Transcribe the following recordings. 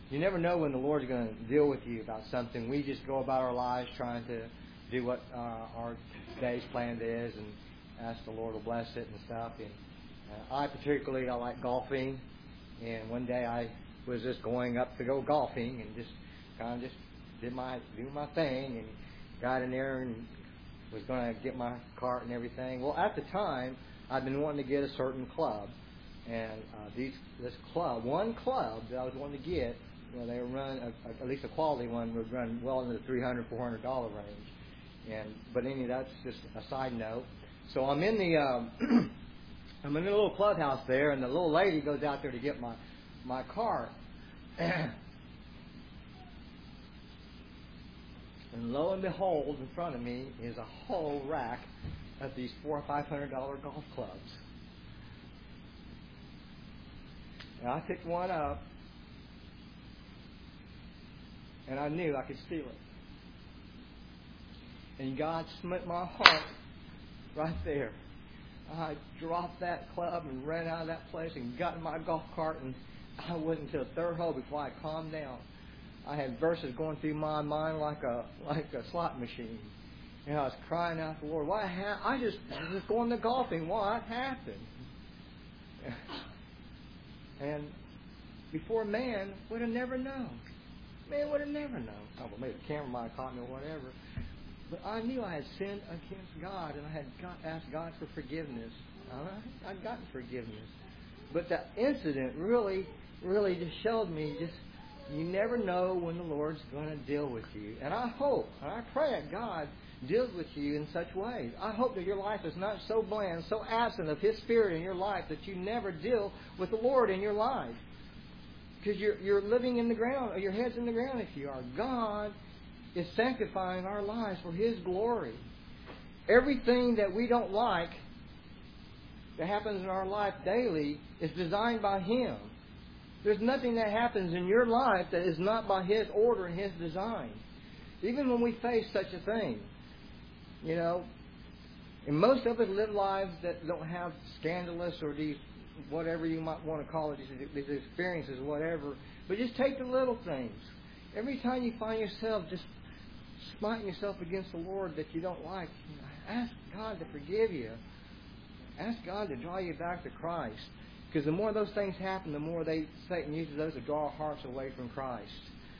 you never know when the Lord's going to deal with you about something. We just go about our lives trying to do what our day's planned is and ask the Lord to bless it and stuff. And I like golfing. And one day I was just going up to go golfing and just kind of just do my thing and got in there and was going to get my cart and everything. Well, at the time, I'd been wanting to get a certain club. And one club that I was wanting to get, they would run, at least a quality one, would run well into the $300, $400 range. But anyway, that's just a side note. So I'm in the I'm in the little clubhouse there, and the little lady goes out there to get my cart. And lo and behold, in front of me is a whole rack of these $400 or $500 golf clubs. And I picked one up, and I knew I could steal it. And God smote my heart right there. I dropped that club and ran out of that place and got in my golf cart, and I wasn't until the third hole before I calmed down. I had verses going through my mind like a slot machine. And I was crying out to the Lord, I was just going to golfing. What happened? And before man would have never known. Man would have never known. Oh, well, maybe the camera might have caught me or whatever. But I knew I had sinned against God, and I had asked God for forgiveness. I'd gotten forgiveness. But that incident really just showed me you never know when the Lord's going to deal with you. And I hope, and I pray that God deals with you in such ways. I hope that your life is not so bland, so absent of His Spirit in your life that you never deal with the Lord in your life. Because you're living in the ground, or your head's in the ground if you are. God is sanctifying our lives for His glory. Everything that we don't like that happens in our life daily is designed by Him. There's nothing that happens in your life that is not by His order and His design. Even when we face such a thing. And most of us live lives that don't have scandalous or these, whatever you might want to call it, these experiences, whatever. But just take the little things. Every time you find yourself just smiting yourself against the Lord that you don't like, ask God to forgive you. Ask God to draw you back to Christ. Because the more those things happen, the more Satan uses those to draw our hearts away from Christ.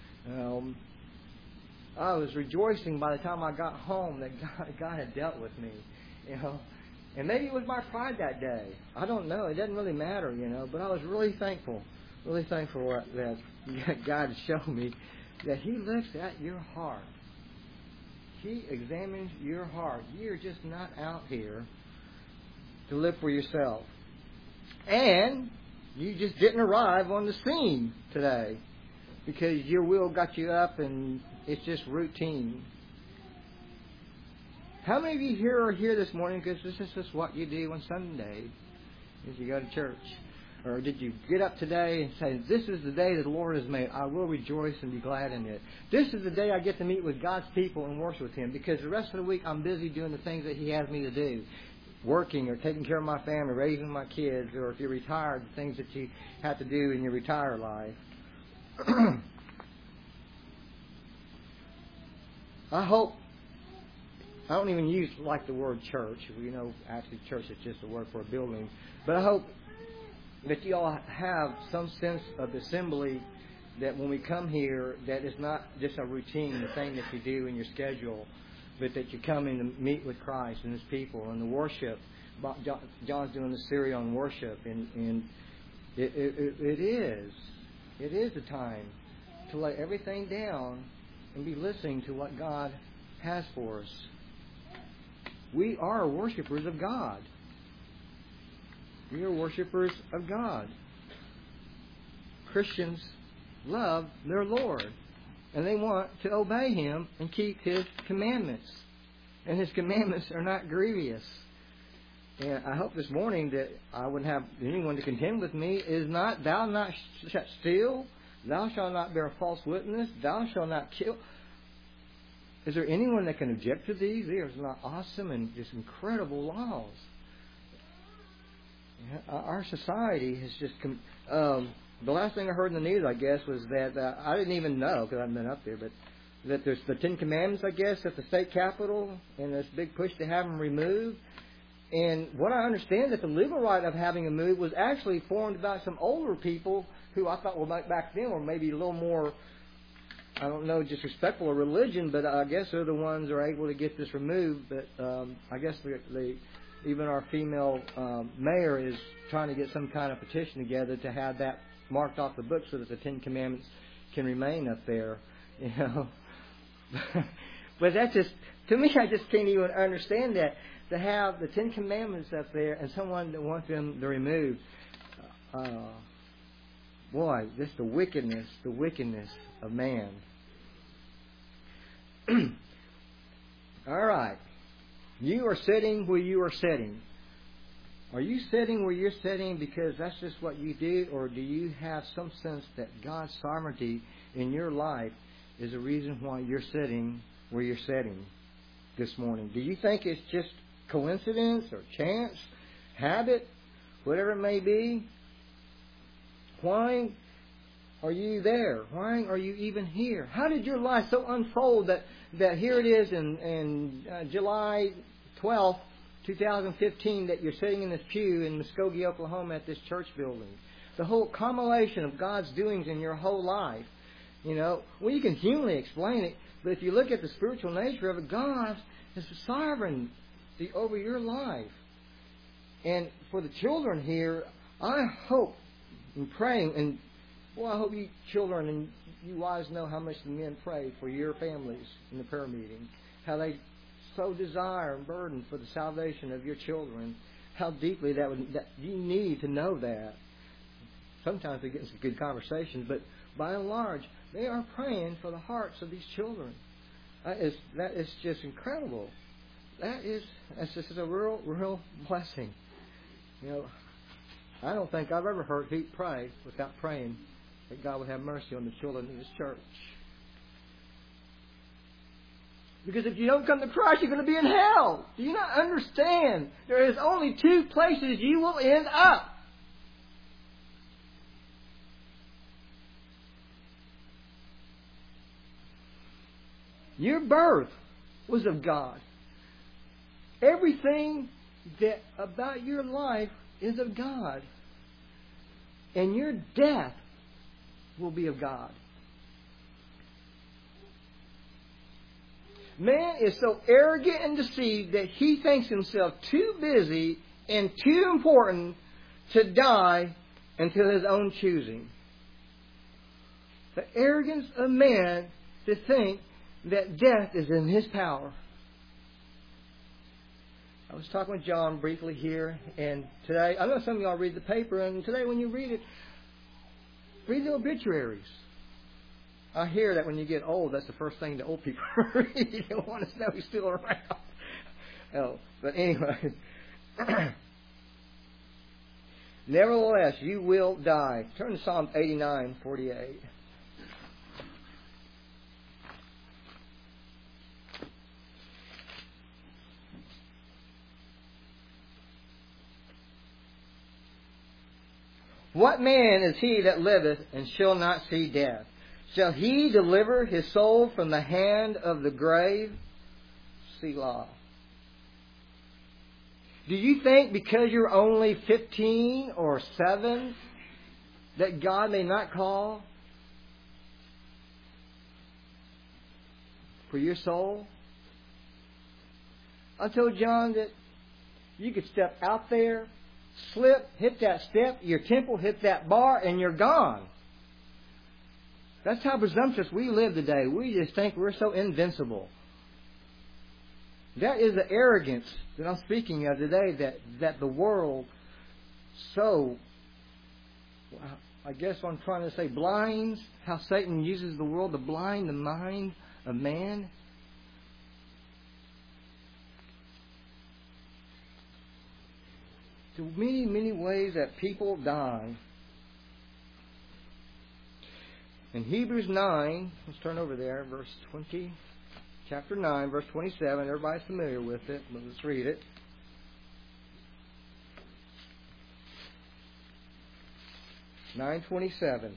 I was rejoicing by the time I got home that God had dealt with me. And maybe it was my pride that day. I don't know. It doesn't really matter, But I was really thankful that God showed me that He looks at your heart. He examines your heart. You're just not out here to live for yourself. And you just didn't arrive on the scene today because your will got you up and it's just routine. How many of you here are here this morning because this is just what you do on Sunday as you go to church? Or did you get up today and say, this is the day that the Lord has made. I will rejoice and be glad in it. This is the day I get to meet with God's people and worship with Him because the rest of the week I'm busy doing the things that He has me to do. Working or taking care of my family, raising my kids, or if you're retired, the things that you have to do in your retired life. I hope, I don't even use like the word church. Actually church is just a word for a building. But I hope that you all have some sense of assembly, that when we come here, that it's not just a routine, the thing that you do in your schedule, but that you come in to meet with Christ and His people and the worship. John's doing the series on worship, and it is a time to lay everything down and be listening to what God has for us. We are worshipers of God. We are worshipers of God. Christians love their Lord, and they want to obey Him and keep His commandments. And His commandments are not grievous. And I hope this morning that I wouldn't have anyone to contend with me is not, thou not shalt steal, thou shalt not bear false witness, thou shalt not kill. Is there anyone that can object to these? These are not awesome and just incredible laws. Our society has just the last thing I heard in the news, I guess, was that I didn't even know because I haven't been up there, but that there's the Ten Commandments, I guess, at the state capitol, and this big push to have them removed. And what I understand that the legal right of having them moved was actually formed by some older people who I thought were back then were maybe a little more, I don't know, disrespectful of religion, but I guess they're the ones that are able to get this removed. But I guess even our female mayor is trying to get some kind of petition together to have that marked off the book so that the Ten Commandments can remain up there. You know. But that's just, to me, I just can't even understand that, to have the Ten Commandments up there and someone that wants them to remove. Boy, just the wickedness of man. All right. You are sitting where you are sitting. Are you sitting where you're sitting because that's just what you do, or do you have some sense that God's sovereignty in your life is the reason why you're sitting where you're sitting this morning? Do you think it's just coincidence or chance, habit, whatever it may be? Why are you there? Why are you even here? How did your life so unfold that here it is in July 12th, 2015, that you're sitting in this pew in Muskogee, Oklahoma at this church building? The whole culmination of God's doings in your whole life. You know, well, you can humanly explain it, but if you look at the spiritual nature of it, God is sovereign over your life. And for the children here, I hope and praying, and I hope you children and you wives know how much the men pray for your families in the prayer meeting, how they so desire and burden for the salvation of your children, how deeply that you need to know that. Sometimes we get some good conversations, but by and large, they are praying for the hearts of these children. That is just incredible. That's just a real blessing. You know, I don't think I've ever heard Pete pray without praying that God would have mercy on the children in His church. Because if you don't come to Christ, you're going to be in hell. Do you not understand? There is only two places you will end up. Your birth was of God. Everything that about your life is of God. And your death will be of God. Man is so arrogant and deceived that he thinks himself too busy and too important to die until his own choosing. The arrogance of man to think that death is in his power. I was talking with John briefly here, and today, I know some of y'all read the paper, and today when you read it, read the obituaries. I hear that when you get old, that's the first thing the old people read. You don't want to know he's still around. Oh, but anyway. Nevertheless, you will die. Turn to Psalm 89:48. What man is he that liveth and shall not see death? Shall he deliver his soul from the hand of the grave? Selah. Do you think because you're only 15 or 7 that God may not call for your soul? I told John that you could step out there, slip, hit that step, your temple hit that bar, and you're gone. That's how presumptuous we live today. We just think we're so invincible. That is the arrogance that I'm speaking of today, that the world so, I guess what I'm trying to say, blinds, how Satan uses the world to blind the mind of man. To many, many ways that people die. In Hebrews 9, let's turn over there, verse 20, chapter 9, verse 27. Everybody's familiar with it, but let's read it. 9:27.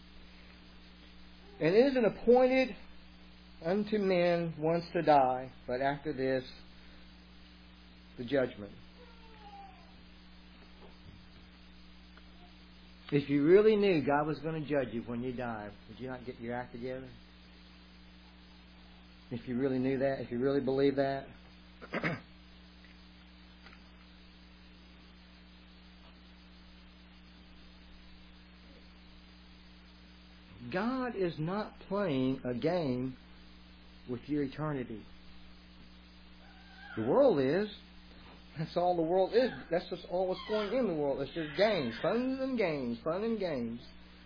And it is an appointed unto men once to die, but after this, the judgment. If you really knew God was going to judge you when you die, would you not get your act together? If you really knew that, if you really believe that. God is not playing a game with your eternity. The world is. That's all the world is. That's just all that's going in the world. It's just games. Fun and games. Fun and games.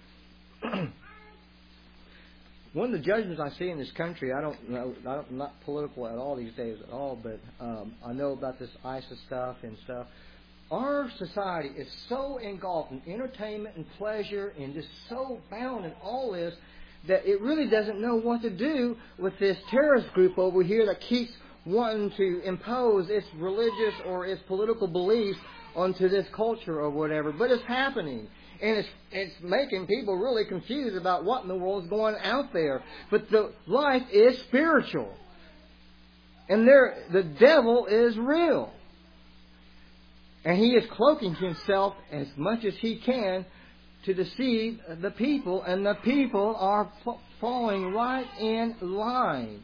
One of the judgments I see in this country, I don't know, I'm not political at all these days at all, but I know about this ISIS stuff and stuff. Our society is so engulfed in entertainment and pleasure and just so bound in all this that it really doesn't know what to do with this terrorist group over here that keeps wanting to impose its religious or its political beliefs onto this culture or whatever. But it's happening. And it's making people really confused about what in the world is going out there. But the life is spiritual. And the devil is real. And he is cloaking himself as much as he can to deceive the people. And the people are falling right in line.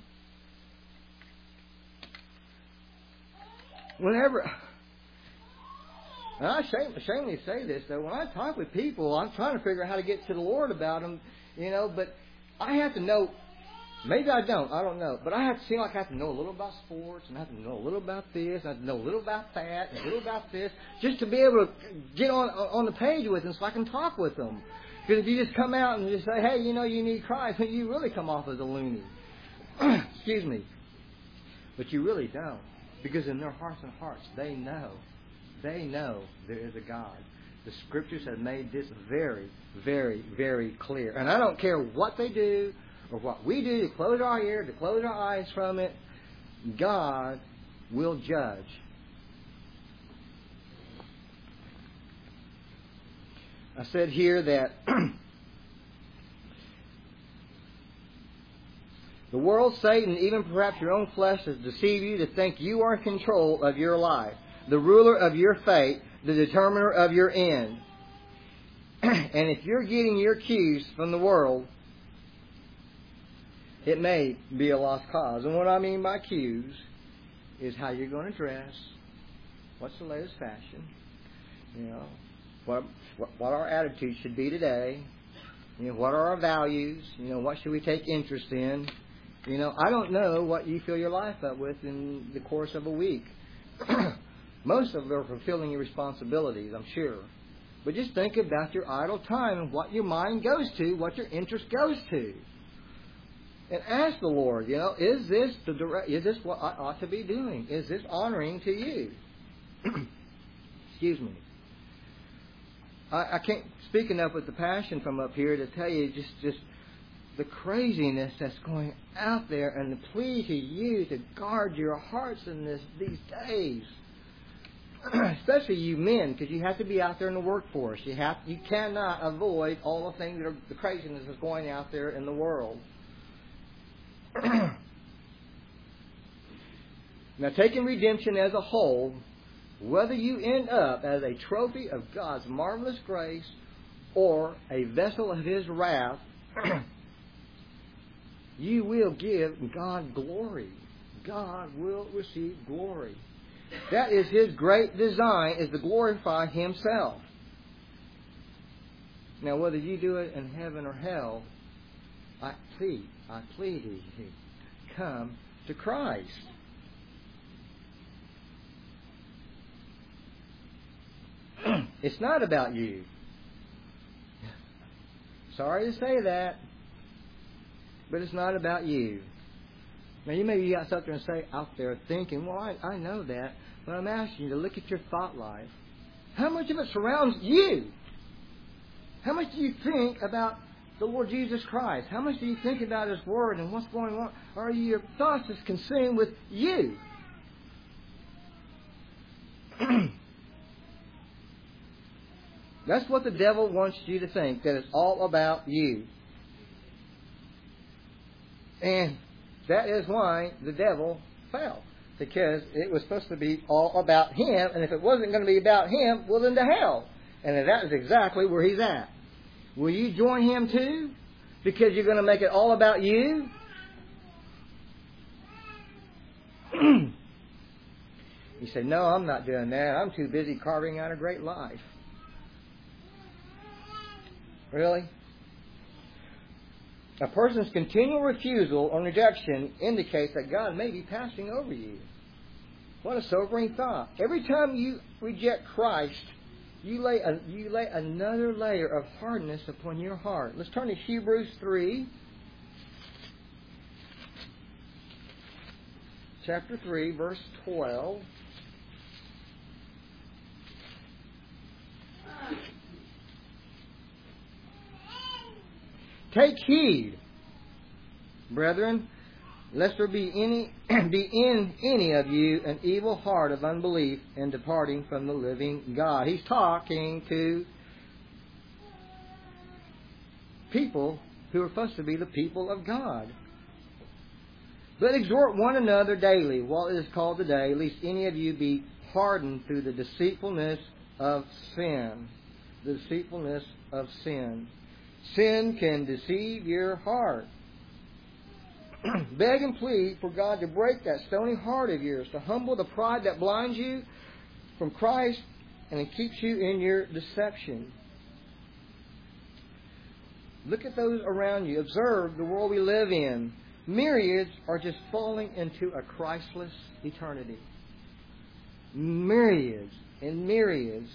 Whenever... And I ashamedly say this, though. When I talk with people, I'm trying to figure out how to get to the Lord about them, but I have to know, maybe I don't know, but I have to seem like I have to know a little about sports, and I have to know a little about this, and I have to know a little about that, and a little about this, just to be able to get on the page with them so I can talk with them. Because if you just come out and just say, hey, you need Christ, you really come off as a loony. Excuse me. But you really don't. Because in their hearts and hearts, they know there is a God. The Scriptures have made this very, very, very clear. And I don't care what they do or what we do to close our ears, to close our eyes from it. God will judge. I said here that the world, Satan, even perhaps your own flesh, has deceived you to think you are in control of your life, the ruler of your fate, the determiner of your end. And if you're getting your cues from the world, it may be a lost cause. And what I mean by cues is how you're going to dress, what's the latest fashion, what our attitude should be today, what are our values, what should we take interest in. I don't know what you fill your life up with in the course of a week. Most of them are fulfilling your responsibilities, I'm sure. But just think about your idle time and what your mind goes to, what your interest goes to. And ask the Lord, is this what I ought to be doing? Is this honoring to you? Excuse me. I can't speak enough with the passion from up here to tell you just the craziness that's going out there and the plea to you to guard your hearts in these days. Especially you men, because you have to be out there in the workforce. You cannot avoid all the things the craziness that's going out there in the world. Now, taking redemption as a whole, whether you end up as a trophy of God's marvelous grace or a vessel of His wrath, you will give God glory. God will receive glory. That is His great design, is to glorify Himself. Now, whether you do it in heaven or hell, I plead you, come to Christ. It's not about you. Sorry to say that, but it's not about you. Now, you maybe got something to say out there thinking, well, I know that, but I'm asking you to look at your thought life. How much of it surrounds you? How much do you think about the Lord Jesus Christ? How much do you think about His Word and what's going on? Or are your thoughts just consumed with you? That's what the devil wants you to think, that it's all about you. And that is why the devil fell. Because it was supposed to be all about him, and if it wasn't going to be about him, well then to hell. And that is exactly where he's at. Will you join him too? Because you're going to make it all about you? You say, no, I'm not doing that. I'm too busy carving out a great life. Really? A person's continual refusal or rejection indicates that God may be passing over you. What a sobering thought. Every time you reject Christ, you lay another layer of hardness upon your heart. Let's turn to Hebrews 3. Chapter 3, verse 12. Take heed, brethren, lest there be in any of you an evil heart of unbelief in departing from the living God. He's talking to people who are supposed to be the people of God. But exhort one another daily, while it is called today, lest any of you be hardened through the deceitfulness of sin. The deceitfulness of sin. Sin can deceive your heart. Beg and plead for God to break that stony heart of yours, to humble the pride that blinds you from Christ and it keeps you in your deception. Look at those around you. Observe the world we live in. Myriads are just falling into a Christless eternity. Myriads and myriads.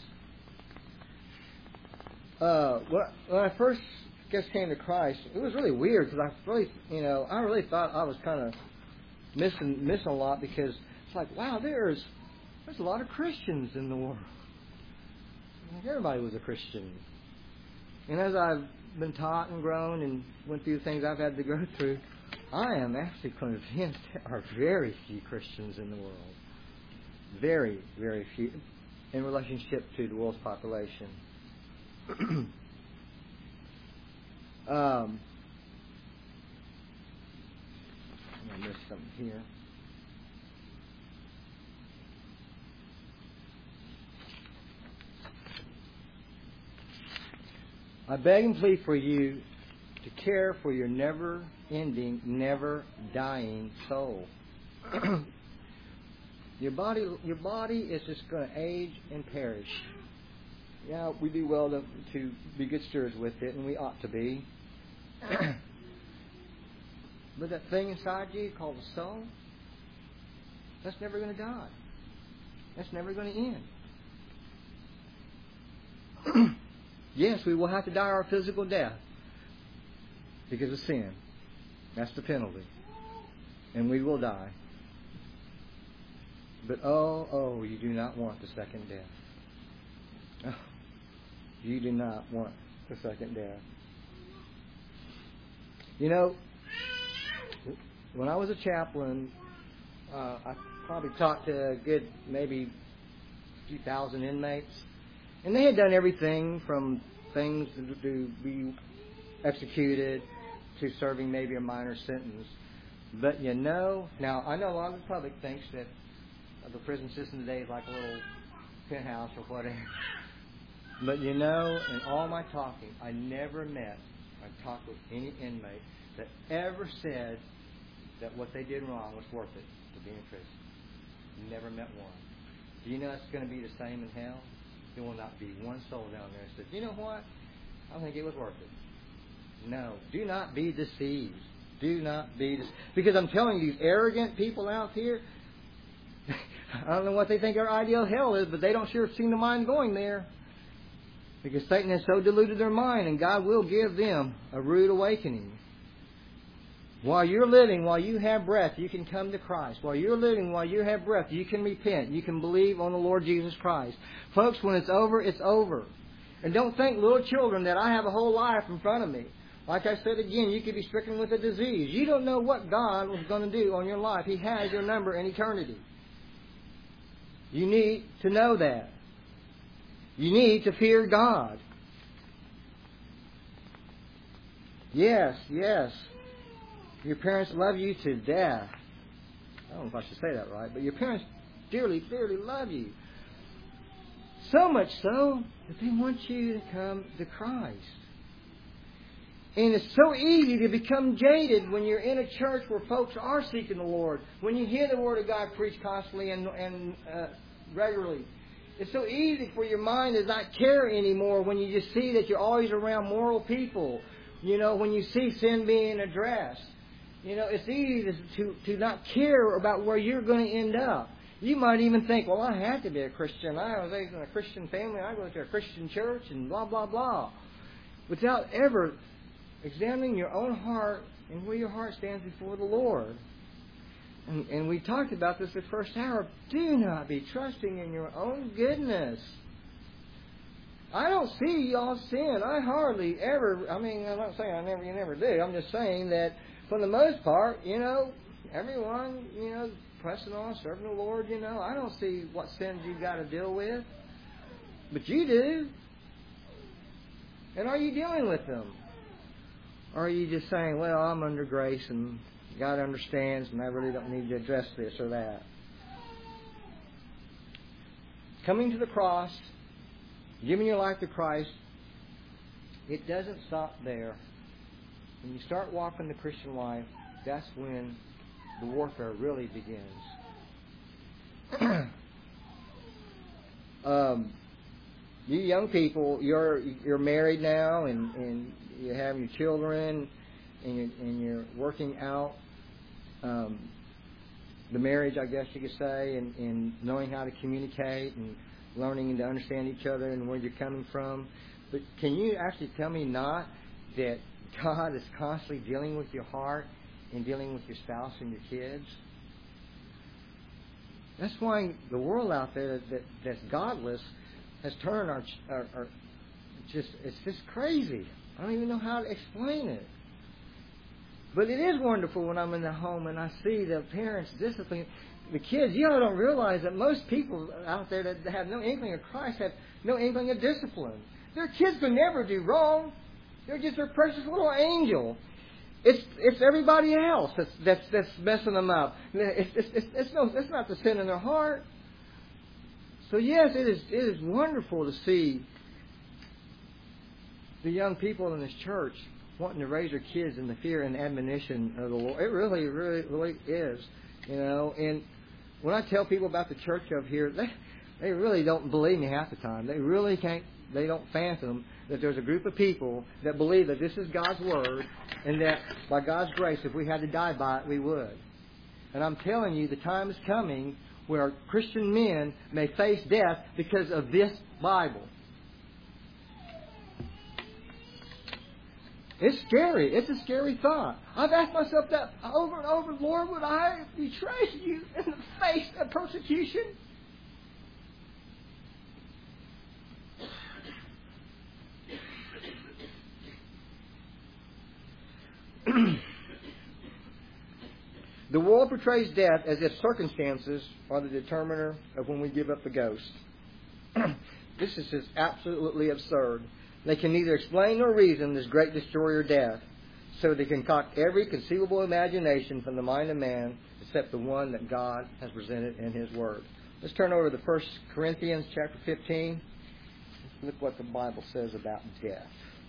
When I first came to Christ, it was really weird because I really thought I was kind of missing a lot, because it's like, wow, there's a lot of Christians in the world. Like, everybody was a Christian. And as I've been taught and grown and went through the things I've had to go through, I am actually convinced there are very few Christians in the world. Very, very few in relationship to the world's population. I'm going to miss something here. I beg and plead for you to care for your never-ending, never-dying soul. Your body is just going to age and perish. Yeah, we do well to be good stewards with it, and we ought to be. But that thing inside you called the soul, that's never going to die. That's never going to end. Yes, we will have to die our physical death because of sin. That's the penalty. And we will die. But oh, you do not want the second death. Oh, you do not want the second death. You know, when I was a chaplain, I probably talked to a good maybe a few thousand inmates. And they had done everything from things to be executed to serving maybe a minor sentence. But now I know a lot of the public thinks that the prison system today is like a little penthouse or whatever. But in all my talking, I talked with any inmate that ever said that what they did wrong was worth it to be in prison. Never met one. Do you know it's going to be the same in hell? There will not be one soul down there that says, you know what? I think it was worth it. No. Do not be deceived. Do not be deceived. Because I'm telling you, these arrogant people out here, I don't know what they think our ideal hell is, but they don't sure seem to mind going there. Because Satan has so deluded their mind, and God will give them a rude awakening. While you're living, while you have breath, you can come to Christ. While you're living, while you have breath, you can repent. You can believe on the Lord Jesus Christ. Folks, when it's over, it's over. And don't think, little children, that I have a whole life in front of me. Like I said again, you could be stricken with a disease. You don't know what God was going to do on your life. He has your number in eternity. You need to know that. You need to fear God. Yes, yes. Your parents love you to death. I don't know if I should say that right, but your parents dearly, dearly love you. So much so that they want you to come to Christ. And it's so easy to become jaded when you're in a church where folks are seeking the Lord. When you hear the Word of God preached constantly and regularly. It's so easy for your mind to not care anymore when you just see that you're always around moral people. You know, when you see sin being addressed. You know, it's easy to not care about where you're going to end up. You might even think, well, I had to be a Christian. I was raised in a Christian family. I go to a Christian church and blah, blah, blah. Without ever examining your own heart and where your heart stands before the Lord. And we talked about this the first hour. Do not be trusting in your own goodness. I don't see y'all sin. I hardly ever, I'm not saying you never do. I'm just saying that for the most part, everyone, pressing on, serving the Lord, I don't see what sins you've got to deal with. But you do. And are you dealing with them? Or are you just saying, well, I'm under grace and God understands and I really don't need to address this or that? Coming to the cross, giving your life to Christ, it doesn't stop there. When you start walking the Christian life, that's when the warfare really begins. You young people, you're married now, and you have your children, and you're working out the marriage, I guess you could say, and knowing how to communicate and learning to understand each other and where you're coming from. But can you actually tell me not that God is constantly dealing with your heart and dealing with your spouse and your kids? That's why the world out there that's godless has turned it's just crazy. I don't even know how to explain it. But it is wonderful when I'm in the home and I see the parents discipline the kids. You don't realize that most people out there that have no inkling of Christ have no inkling of discipline. Their kids could never do wrong. They're just their precious little angel. It's everybody else that's messing them up. It's not the sin in their heart. So yes, it is wonderful to see the young people in this church wanting to raise their kids in the fear and admonition of the Lord. It really, really, really is. And when I tell people about the church up here, they really don't believe me half the time. They don't fathom that there's a group of people that believe that this is God's Word and that by God's grace, if we had to die by it, we would. And I'm telling you, the time is coming where Christian men may face death because of this Bible. It's scary. It's a scary thought. I've asked myself that over and over, Lord, would I betray you in the face of persecution? The world portrays death as if circumstances are the determiner of when we give up the ghost. This is just absolutely absurd. They can neither explain nor reason this great destroyer death, so they concoct every conceivable imagination from the mind of man except the one that God has presented in His Word. Let's turn over to 1 Corinthians chapter 15. Look what the Bible says about death.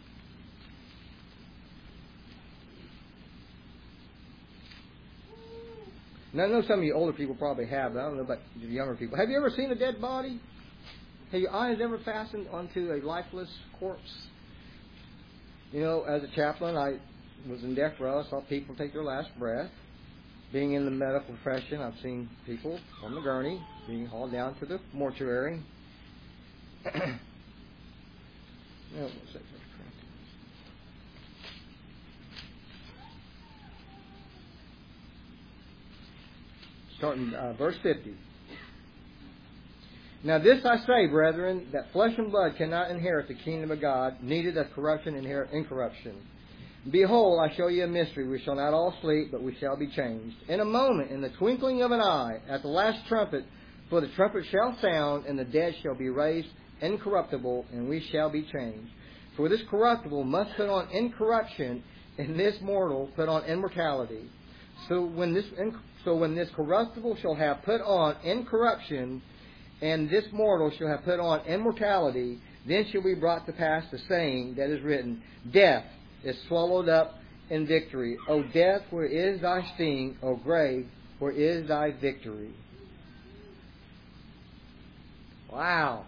Now, I know some of you older people probably have, but I don't know about the younger people. Have you ever seen a dead body? Have your eyes ever fastened onto a lifeless corpse? As a chaplain, I was in death row. I saw people take their last breath. Being in the medical profession, I've seen people on the gurney being hauled down to the mortuary. Starting verse 50. Now this I say, brethren, that flesh and blood cannot inherit the kingdom of God, neither does corruption inherit incorruption. Behold, I show you a mystery. We shall not all sleep, but we shall be changed. In a moment, in the twinkling of an eye, at the last trumpet, for the trumpet shall sound, and the dead shall be raised incorruptible, and we shall be changed. For this corruptible must put on incorruption, and this mortal put on immortality. So when this corruptible shall have put on incorruption, and this mortal shall have put on immortality, then shall be brought to pass the saying that is written, Death is swallowed up in victory. O death, where is thy sting? O grave, where is thy victory? Wow.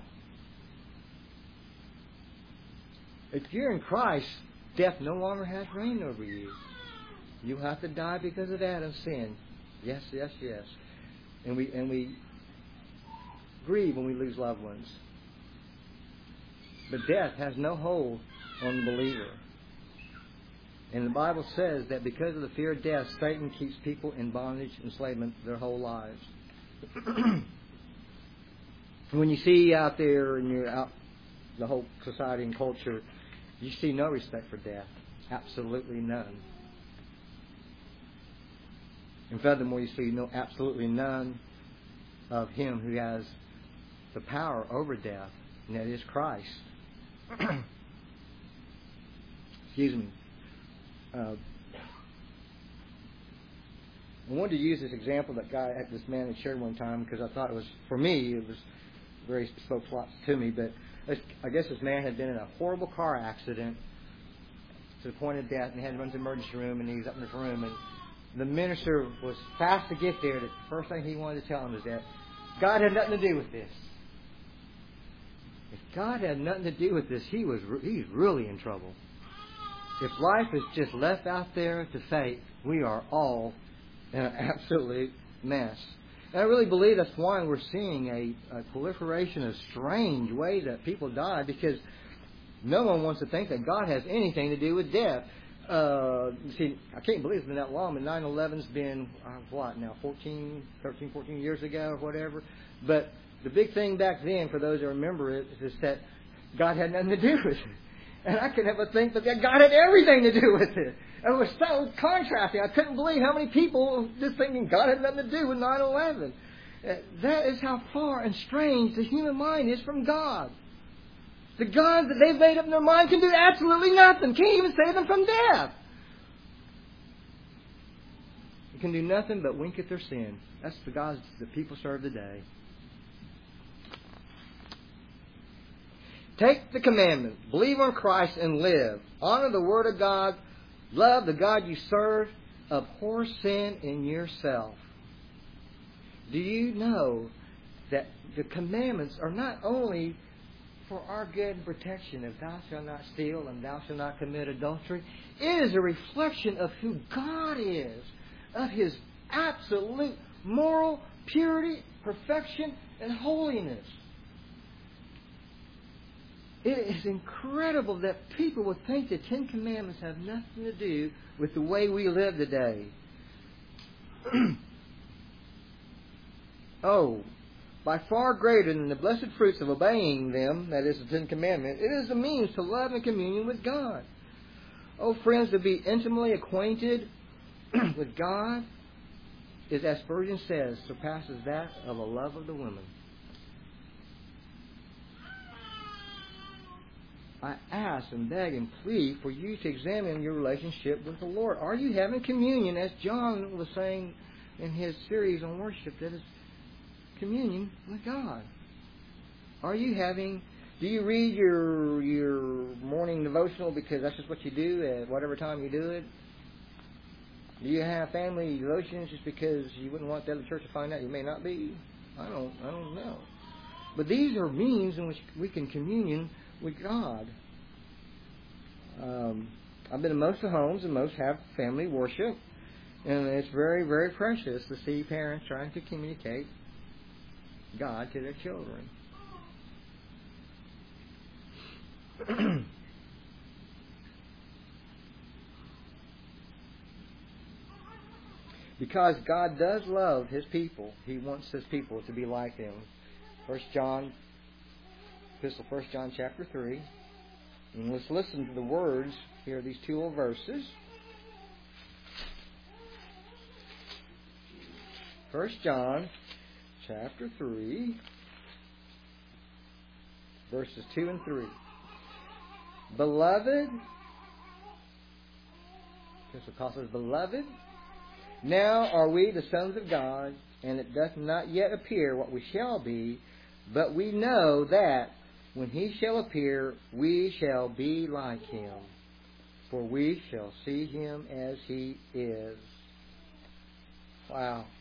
If you're in Christ, death no longer has reign over you. You have to die because of Adam's sin. Yes, yes, yes. And we grieve when we lose loved ones. But death has no hold on the believer. And the Bible says that because of the fear of death, Satan keeps people in bondage, enslavement their whole lives. When you see out there in the whole society and culture, you see no respect for death. Absolutely none. And furthermore, you see absolutely none of Him who has the power over death, and that is Christ. Excuse me. I wanted to use this example that this man had shared one time because I thought it was, for me, it was very spoke lots to me. But I guess this man had been in a horrible car accident to the point of death, and he had to run to the emergency room, and he was up in this room, and the minister was fast to get there. The first thing he wanted to tell him was that God had nothing to do with this. If God had nothing to do with this, he's really in trouble. If life is just left out there to fate, we are all in an absolute mess. And I really believe that's why we're seeing a proliferation of strange ways that people die, because no one wants to think that God has anything to do with death. See, I can't believe it's been that long, but 9/11's been, 13, 14 years ago or whatever. But the big thing back then, for those that remember it, is that God had nothing to do with it. And I could never think that God had everything to do with it. It was so contrasting. I couldn't believe how many people just thinking God had nothing to do with 9/11. That is how far and strange the human mind is from God. The God that they've made up in their mind can do absolutely nothing. Can't even save them from death. He can do nothing but wink at their sin. That's the gods that people serve today. Take the commandment, believe on Christ and live. Honor the Word of God, love the God you serve, abhor sin in yourself. Do you know that the commandments are not only for our good and protection, if thou shalt not steal and thou shalt not commit adultery? It is a reflection of who God is, of His absolute moral purity, perfection, and holiness. It is incredible that people would think the Ten Commandments have nothing to do with the way we live today. By far greater than the blessed fruits of obeying them, that is the Ten Commandments, it is a means to love and communion with God. Oh, friends, to be intimately acquainted with God is, as Spurgeon says, surpasses that of a love of the woman. I ask and beg and plead for you to examine your relationship with the Lord. Are you having communion, as John was saying in his series on worship, that is communion with God? Do you read your morning devotional because that's just what you do at whatever time you do it? Do you have family devotions just because you wouldn't want the other church to find out you may not be? I don't know. But these are means in which we can communion with God. I've been in most of the homes, and most have family worship, and it's very, very precious to see parents trying to communicate God to their children. Because God does love His people, He wants His people to be like Him. 1 John chapter 3. And let's listen to the words here, these two little verses. 1 John chapter 3, verses 2 and 3. Beloved, Paul says, Beloved, now are we the sons of God, and it doth not yet appear what we shall be, but we know that when He shall appear, we shall be like Him, for we shall see Him as He is. Wow.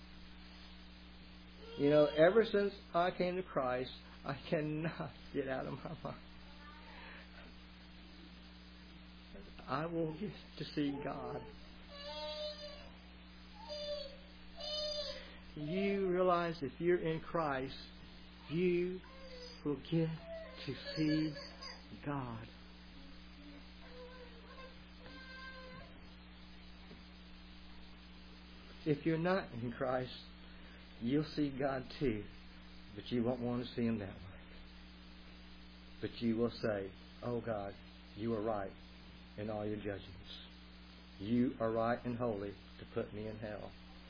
You know, ever since I came to Christ, I cannot get out of my mind. I will get to see God. You realize if you're in Christ, you will get to see God. If you're not in Christ, you'll see God too, but you won't want to see Him that way. But you will say, oh God, you are right in all your judgments. You are right and holy to put me in hell.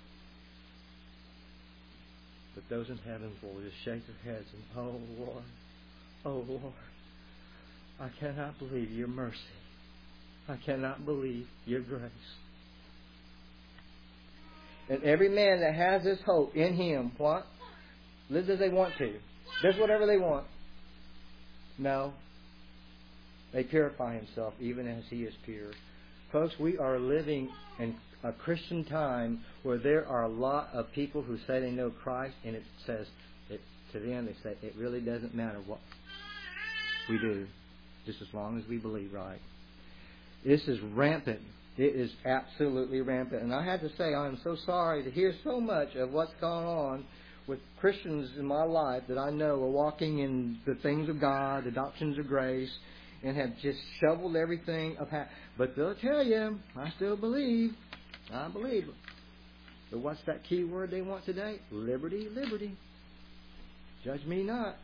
But those in heaven will just shake their heads and, oh Lord, I cannot believe your mercy. I cannot believe your grace. And every man that has this hope in Him, what? Lives as they want to. Does whatever they want. No. They purify himself even as He is pure. Folks, we are living in a Christian time where there are a lot of people who say they know Christ, and it says, to them, they say, it really doesn't matter what we do, just as long as we believe right. This is rampant. It is absolutely rampant. And I have to say, I'm so sorry to hear so much of what's gone on with Christians in my life that I know are walking in the things of God, the doctrines of grace, and have just shoveled everything up. But they'll tell you, I still believe. I believe. But what's that key word they want today? Liberty, liberty. Judge me not.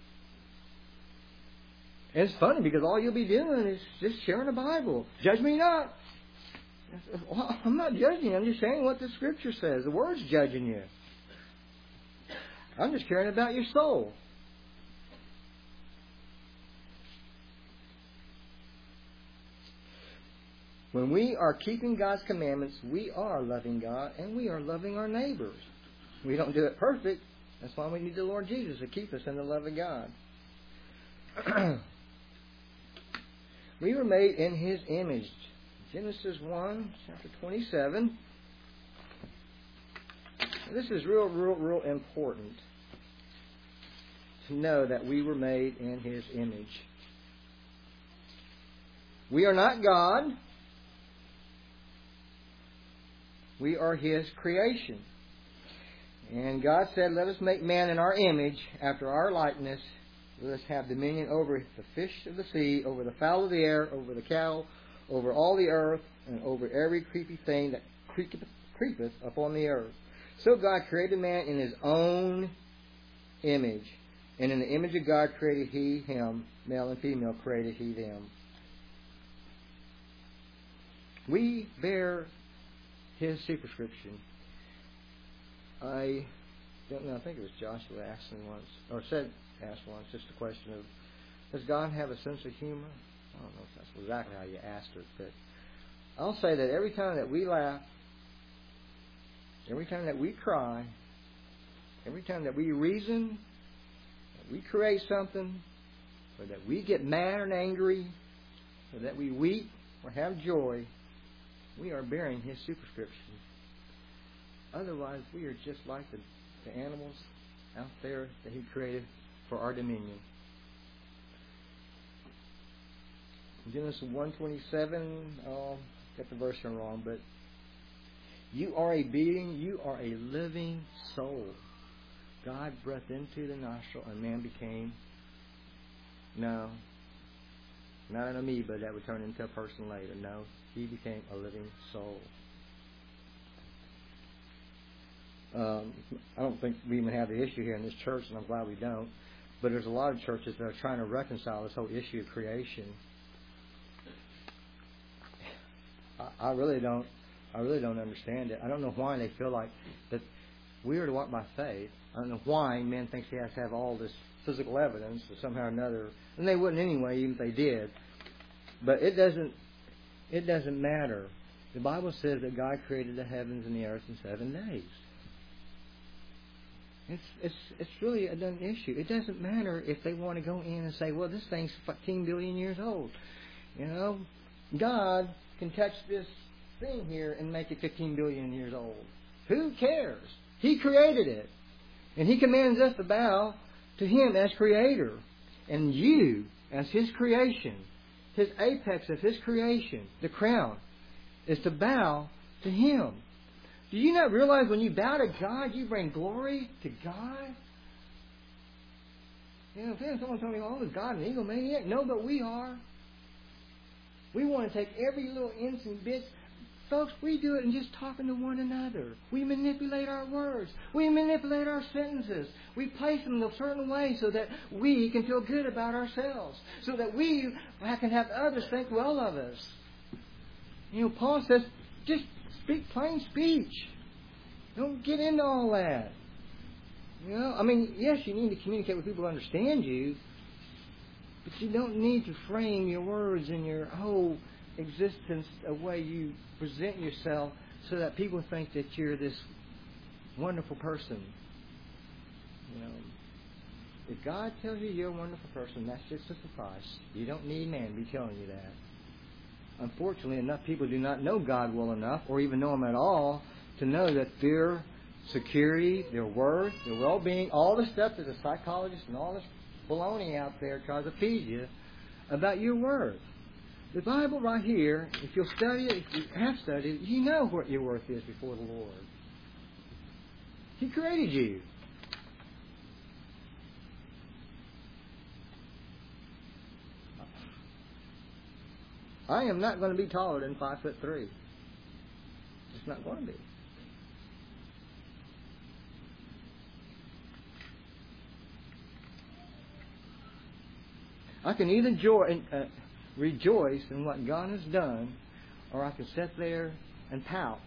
And it's funny because all you'll be doing is just sharing the Bible. Judge me not. Well, I'm not judging you. I'm just saying what the Scripture says. The Word's judging you. I'm just caring about your soul. When we are keeping God's commandments, we are loving God and we are loving our neighbors. We don't do it perfect. That's why we need the Lord Jesus to keep us in the love of God. We were made in His image. Genesis 1, chapter 27. This is real important to know that we were made in His image. We are not God. We are His creation. And God said, let us make man in our image, after our likeness. Let us have dominion over the fish of the sea, over the fowl of the air, over the cattle, over all the earth, and over every creepy thing that creepeth upon the earth. So God created man in His own image. And in the image of God created He him. Male and female created He them. We bear His superscription. I don't know, I think it was Joshua asked me once, or asked once, just a question of, does God have a sense of humor? I don't know if that's exactly how you asked it, but I'll say that every time that we laugh, every time that we cry, every time that we reason, that we create something, or that we get mad and angry, or that we weep or have joy, we are bearing His superscription. Otherwise, we are just like the animals out there that He created for our dominion. Genesis 1:27, I'll get the verse wrong, but you are a being, you are a living soul. God breathed into the nostril and man became, no, not an amoeba that would turn into a person later. No, he became a living soul. I don't think we even have the issue here in this church, and I'm glad we don't. But there's a lot of churches that are trying to reconcile this whole issue of creation. I really don't understand it. I don't know why they feel like that we are to walk by faith. I don't know why man thinks he has to have all this physical evidence or somehow or another. And they wouldn't anyway, even if they did. But it doesn't matter. The Bible says that God created the heavens and the earth in 7 days. It's really an issue. It doesn't matter if they want to go in and say, well, this thing's 15 billion years old. You know, God can touch this thing here and make it 15 billion years old. Who cares? He created it. And He commands us to bow to Him as Creator. And you, as His creation, His apex of His creation, the crown, is to bow to Him. Do you not realize when you bow to God, you bring glory to God? You know, if someone told me, oh, is God an egomaniac? No, but we are. We want to take every little inch and bit. Folks, we do it in just talking to one another. We manipulate our words. We manipulate our sentences. We place them in a certain way so that we can feel good about ourselves. So that we can have others think well of us. You know, Paul says, just speak plain speech. Don't get into all that. You know, I mean, yes, you need to communicate with people who understand you, but you don't need to frame your words and your whole existence the way you present yourself so that people think that you're this wonderful person. You know, if God tells you you're a wonderful person, that's just to suffice. You don't need man to be telling you that. Unfortunately, enough people do not know God well enough, or even know Him at all, to know that their security, their worth, their well-being, all the stuff that the psychologists and all this baloney out there tries to feed you about your worth. The Bible right here, if you'll study it, if you have studied it, you know what your worth is before the Lord. He created you. I am not going to be taller than 5'3". It's not going to be. I can either rejoice in what God has done, or I can sit there and pout.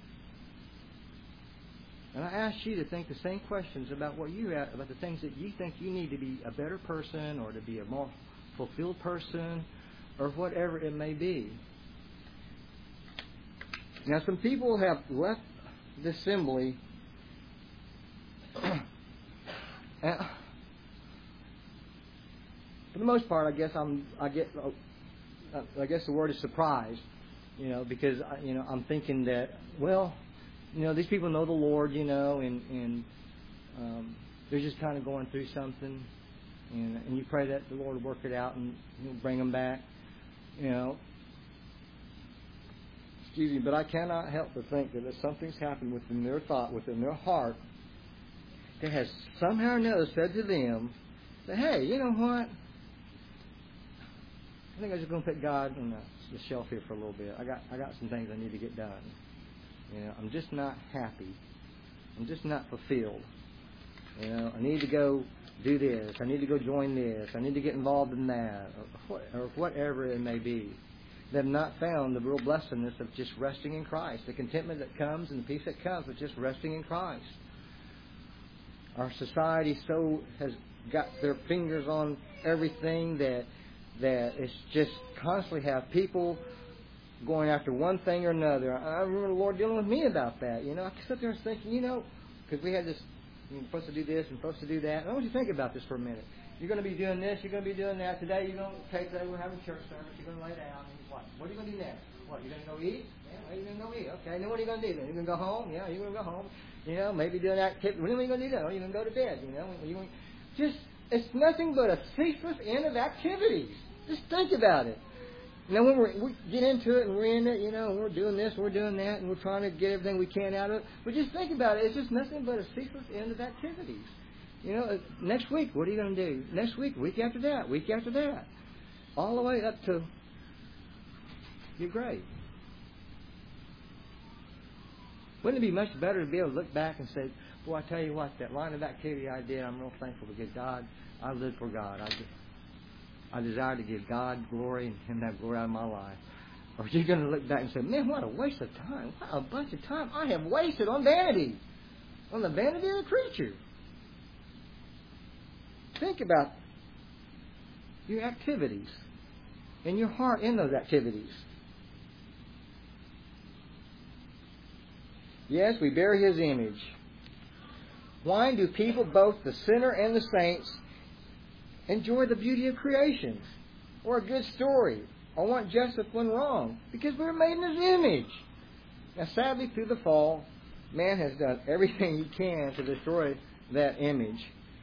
And I ask you to think the same questions about about the things that you think you need to be a better person, or to be a more fulfilled person, or whatever it may be. Now, some people have left the assembly and for the most part, I guess the word is surprised, you know, because I'm thinking that, well, you know, these people know the Lord, you know, and they're just kind of going through something, and you pray that the Lord will work it out and He'll bring them back, you know. Excuse me, but I cannot help but think that if something's happened within their thought, within their heart, that has somehow or another said to them that, hey, you know what? I think I'm just going to put God on the shelf here for a little bit. I got some things I need to get done. You know, I'm just not happy. I'm just not fulfilled. You know, I need to go do this. I need to go join this. I need to get involved in that, or whatever it may be. They've not found the real blessedness of just resting in Christ, the contentment that comes and the peace that comes with just resting in Christ. Our society so has got their fingers on everything that it's just constantly have people going after one thing or another. I remember the Lord dealing with me about that. You know, I sit there and thinking, you know, because we had this, you're supposed to do this and supposed to do that. And I want you to think about this for a minute. You're going to be doing this, you're going to be doing that. Today you're going to take that, we're having church service, you're going to lay down. And what are you going to do next? What, you're going to go eat? Yeah, well, you're going to go eat. Okay, and then what are you going to do then? You're going to go home? Yeah, you're going to go home. You know, maybe do an activity. What are you going to do then? You're going to go to bed, you know. It's nothing but a ceaseless end of activities. Just think about it. Now, when we get into it and we're in it, you know, and we're doing this, we're doing that, and we're trying to get everything we can out of it. But just think about it. It's just nothing but a ceaseless end of activities. You know, next week, what are you going to do? Next week after that, week after that. All the way up to your grave. Wouldn't it be much better to be able to look back and say, boy, I tell you what, that line of activity I did, I'm real thankful because God, I lived for God. I desire to give God glory and Him have glory out of my life. Or you're going to look back and say, man, what a waste of time. What a bunch of time I have wasted on vanity. On the vanity of the creature. think about your activities and your heart in those activities. Yes, we bear His image. Why do people, both the sinner and the saints, enjoy the beauty of creation or a good story or want justice when wrong? Because we're made in His image. Now, sadly, through the fall, man has done everything he can to destroy that image.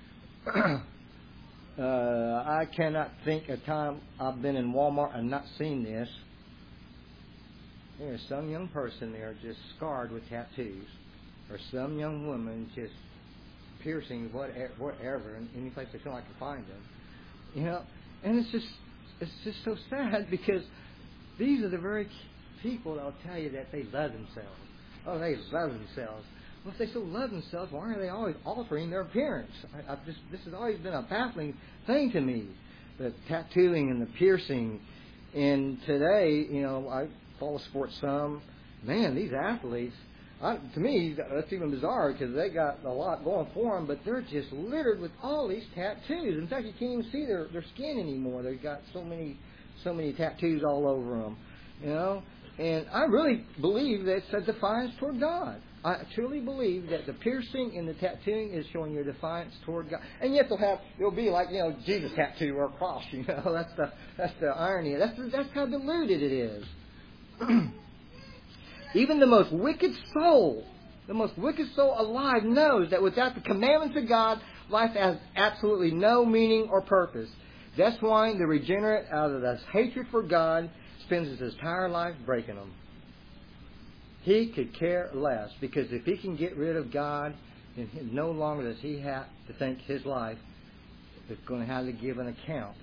I cannot think a time I've been in Walmart and not seen this. There's some young person there just scarred with tattoos, or some young woman just piercing whatever, in any place they feel like to find them. You know, and it's just so sad, because these are the very people that will tell you that they love themselves. Oh, they love themselves. Well, if they so love themselves, why are they always altering their appearance? This has always been a baffling thing to me. The tattooing and the piercing. And today, you know, I follow sports some. Man, these athletes, to me, that's even bizarre, because they got a lot going for them, but they're just littered with all these tattoos. In fact, you can't even see their skin anymore. They've got so many tattoos all over them, you know. And I really believe that it's a defiance toward God. I truly believe that the piercing and the tattooing is showing your defiance toward God. And yet it'll be like, you know, Jesus tattoo or a cross, you know. That's the irony. That's how deluded it is. Even the most wicked soul alive knows that without the commandments of God, life has absolutely no meaning or purpose. That's why the regenerate, out of this hatred for God, spends his entire life breaking them. He could care less, because if he can get rid of God, then no longer does he have to think his life is going to have to give an account.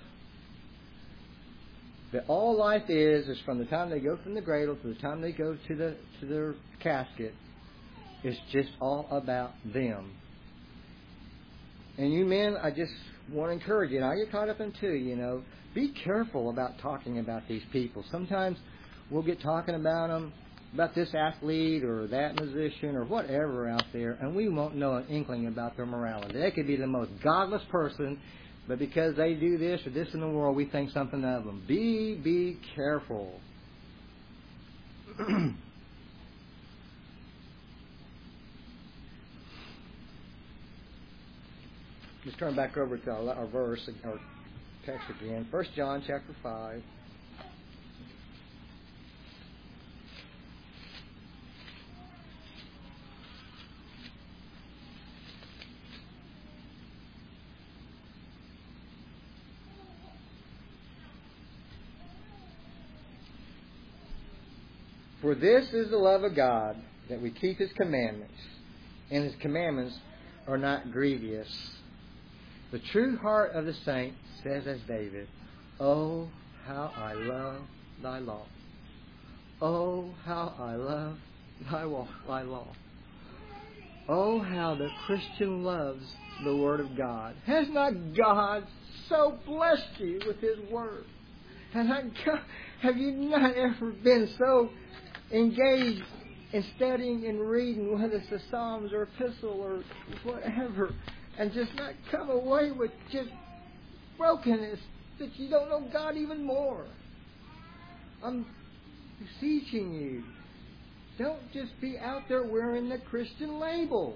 That all life is from the time they go from the cradle to the time they go to their casket, it's just all about them. And you men, I just want to encourage you, and I get caught up in too, you know, be careful about talking about these people. Sometimes we'll get talking about them, about this athlete or that musician or whatever out there, and we won't know an inkling about their morality. They could be the most godless person, but because they do this or this in the world, we think something of them. Be careful. Let's turn back over to our verse, our text again. 1 John chapter 5. For this is the love of God, that we keep His commandments, and His commandments are not grievous. The true heart of the saint says as David, "Oh, how I love thy law. Oh, how I love thy law. Oh, how the Christian loves the Word of God." Has not God so blessed you with His Word? Have you not ever been so engaged in studying and reading, whether it's the Psalms or Epistle or whatever, and just not come away with just brokenness that you don't know God even more? I'm beseeching you, don't just be out there wearing the Christian label,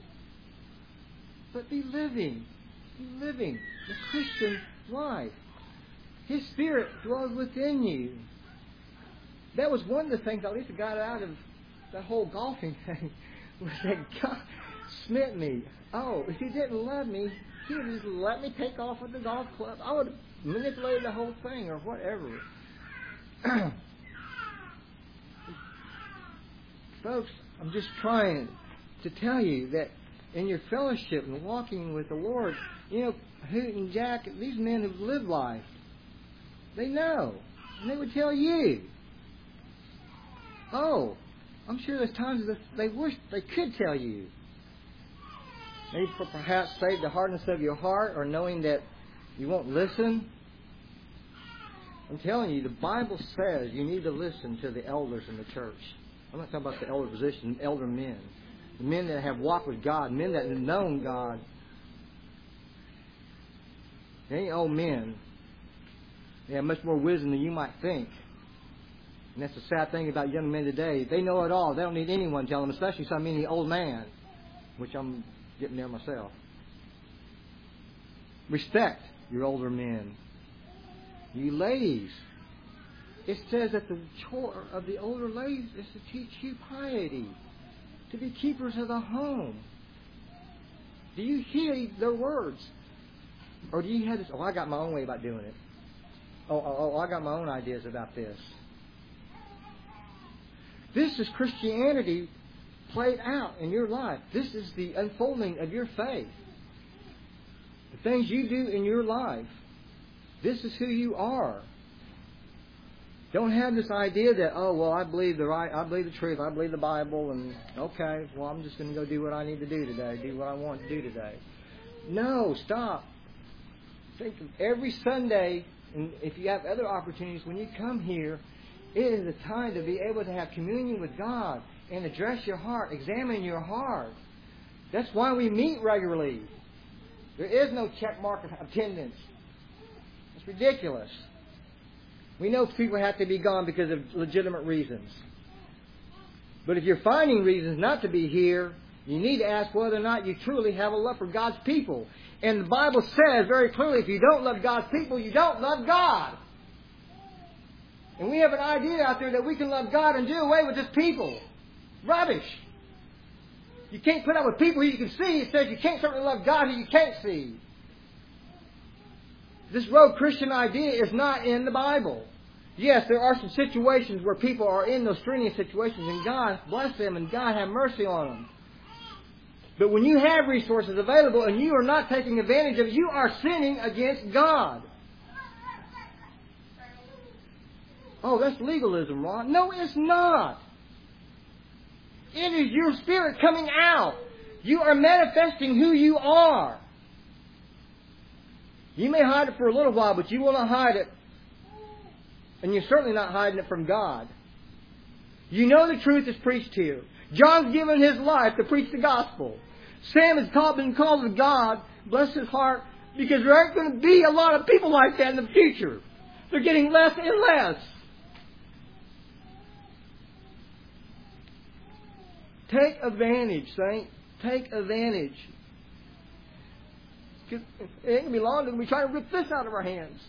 but be living the Christian life. His Spirit dwells within you. That was one of the things, at least I got out of the whole golfing thing, was that God smit me. Oh, if He didn't love me, He would just let me take off with the golf club. I would have manipulated the whole thing or whatever. Folks, I'm just trying to tell you that in your fellowship and walking with the Lord, you know, Hoot and Jack, these men who've lived life, they know. And they would tell you. Oh, I'm sure there's times that they wish they could tell you. Maybe perhaps save the hardness of your heart, or knowing that you won't listen. I'm telling you, the Bible says you need to listen to the elders in the church. I'm not talking about the elder position, elder men. The men that have walked with God, men that have known God. They ain't old men. They have much more wisdom than you might think. And that's the sad thing about young men today. They know it all. They don't need anyone telling them, especially some any old man, which I'm getting there myself. Respect your older men. You ladies, it says that the chore of the older ladies is to teach you piety, to be keepers of the home. Do you hear their words? Or do you have this, I got my own way about doing it. I got my own ideas about this. This is Christianity played out in your life. This is the unfolding of your faith. The things you do in your life. This is who you are. Don't have this idea that, I believe the truth, I believe the Bible, and okay, well, I'm just going to go do what I need to do today, do what I want to do today. No, stop. Think of every Sunday, and if you have other opportunities, when you come here, it is a time to be able to have communion with God and address your heart, examine your heart. That's why we meet regularly. There is no check mark of attendance. It's ridiculous. We know people have to be gone because of legitimate reasons. But if you're finding reasons not to be here, you need to ask whether or not you truly have a love for God's people. And the Bible says very clearly, if you don't love God's people, you don't love God. And we have an idea out there that we can love God and do away with His people. Rubbish. You can't put up with people who you can see. It says you can't certainly love God who you can't see. This rogue Christian idea is not in the Bible. Yes, there are some situations where people are in those strenuous situations, and God bless them and God have mercy on them. But when you have resources available and you are not taking advantage of it, you are sinning against God. Oh, that's legalism, Ron. No, it's not. It is your spirit coming out. You are manifesting who you are. You may hide it for a little while, but you will not hide it. And you're certainly not hiding it from God. You know the truth is preached here. John's given his life to preach the gospel. Sam has been called of God, bless his heart, because there aren't going to be a lot of people like that in the future. They're getting less and less. Take advantage, saint. Take advantage. It ain't going to be long until we try to rip this out of our hands.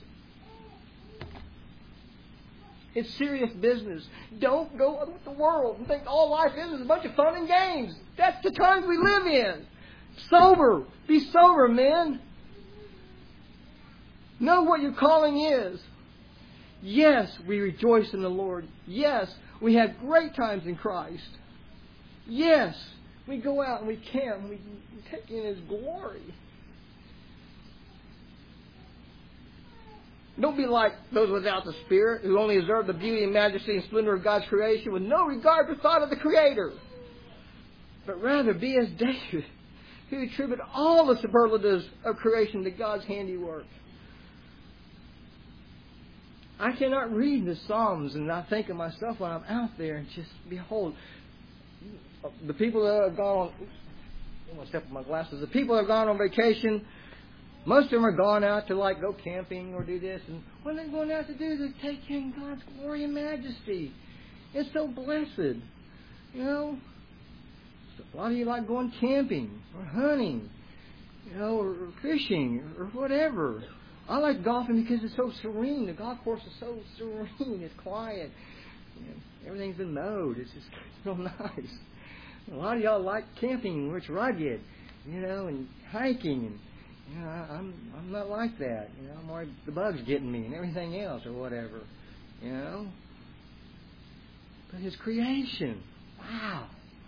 It's serious business. Don't go with the world and think all life is a bunch of fun and games. That's the times we live in. Sober. Be sober, men. Know what your calling is. Yes, we rejoice in the Lord. Yes, we have great times in Christ. Yes, we go out and we camp and we take in His glory. Don't be like those without the Spirit, who only observe the beauty and majesty and splendor of God's creation with no regard for thought of the Creator. But rather be as David, who attributed all the superlatives of creation to God's handiwork. I cannot read the Psalms and not think of myself when I'm out there and just behold, the people that have gone on, I'm going to step on my glasses, the people that have gone on vacation, most of them are gone out to go camping or do this. And what are they going out to do? They take in God's glory and majesty. It's so blessed. You know, a lot of you like going camping or hunting, or fishing or whatever. I like golfing because it's so serene. The golf course is so serene. It's quiet. Everything's been mowed. It's just real nice. A lot of y'all like camping where it's rugged, and hiking. And I'm not like that. I'm worried the bugs getting me and everything else or whatever. But His creation, wow.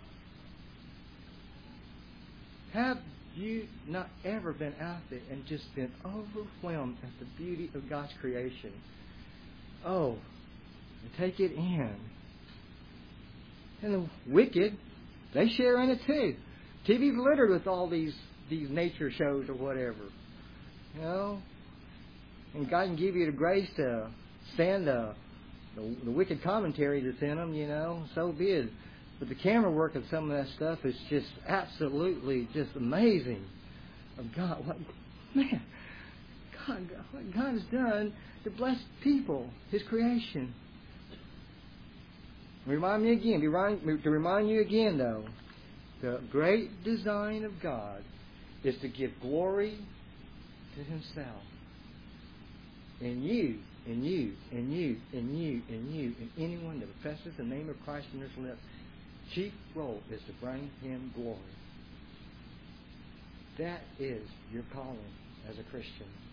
Have you not ever been out there and just been overwhelmed at the beauty of God's creation? Oh, take it in. And the wicked, they share in it too. TV's littered with all these nature shows or whatever. And God can give you the grace to stand the wicked commentary that's in them, so be it. But the camera work of some of that stuff is just absolutely just amazing. Of God, man, what God has done to bless people, His creation. To remind you again, though, the great design of God is to give glory to Himself. And you, and you, and you, and you, and you, and anyone that professes the name of Christ in their lips, chief role is to bring Him glory. That is your calling as a Christian.